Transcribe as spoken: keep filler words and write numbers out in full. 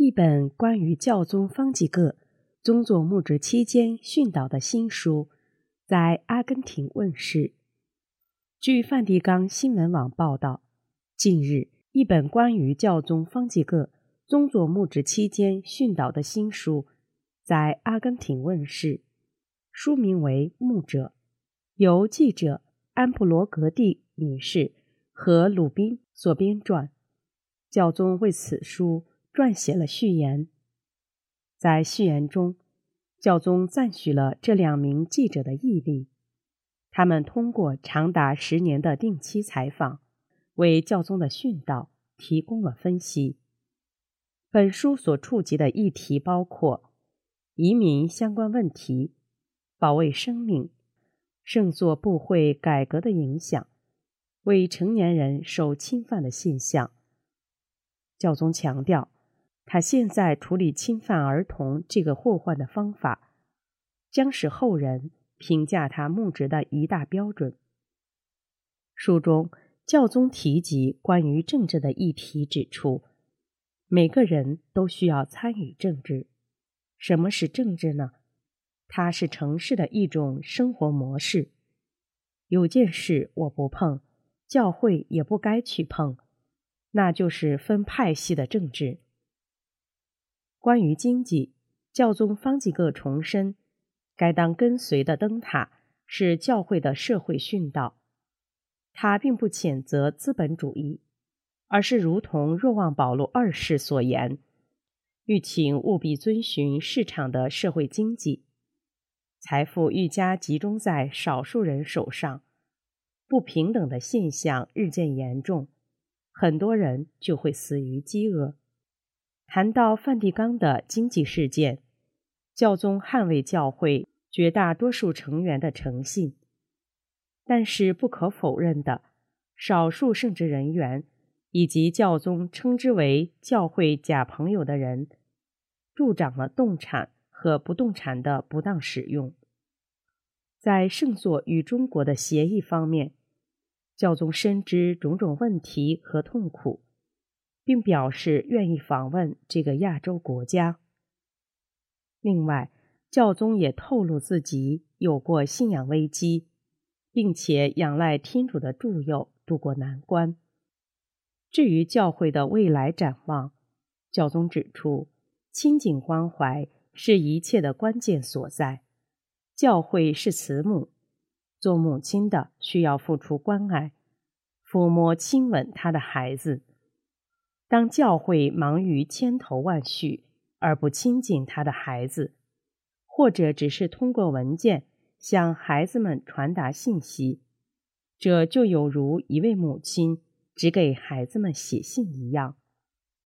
一本关于教宗方济各宗座牧职期间训导的新书在阿根廷问世。据梵蒂冈新闻网报道，近日一本关于教宗方济各宗座牧职期间训导的新书在阿根廷问世，书名为《牧者》，由记者安普罗格蒂女士和鲁宾所编撰。教宗为此书撰写了序言。在序言中，教宗赞许了这两名记者的毅力，他们通过长达十年的定期采访，为教宗的训导提供了分析。本书所触及的议题包括移民相关问题、保卫生命、圣座部会改革的影响、未成年人受侵犯的现象。教宗强调，他现在处理侵犯儿童这个祸患的方法，将是后人评价他牧职的一大标准。书中，教宗提及关于政治的议题，指出，每个人都需要参与政治。什么是政治呢？它是城市的一种生活模式。有件事我不碰，教会也不该去碰，那就是分派系的政治。关于经济，教宗方济各重申，该当跟随的灯塔是教会的社会训导。他并不谴责资本主义，而是如同若望保禄二世所言，欲请务必遵循市场的社会经济，财富愈加集中在少数人手上，不平等的现象日渐严重，很多人就会死于饥饿。谈到梵蒂冈的经济事件，教宗捍卫教会绝大多数成员的诚信，但是不可否认的，少数圣职人员以及教宗称之为教会假朋友的人，助长了动产和不动产的不当使用。在圣座与中国的协议方面，教宗深知种种问题和痛苦，并表示愿意访问这个亚洲国家。另外，教宗也透露自己有过信仰危机，并且仰赖天主的助佑渡过难关。至于教会的未来展望，教宗指出，亲近关怀是一切的关键所在。教会是慈母，做母亲的需要付出关爱，抚摸亲吻她的孩子。当教会忙于千头万绪而不亲近他的孩子，或者只是通过文件向孩子们传达信息，这就有如一位母亲只给孩子们写信一样。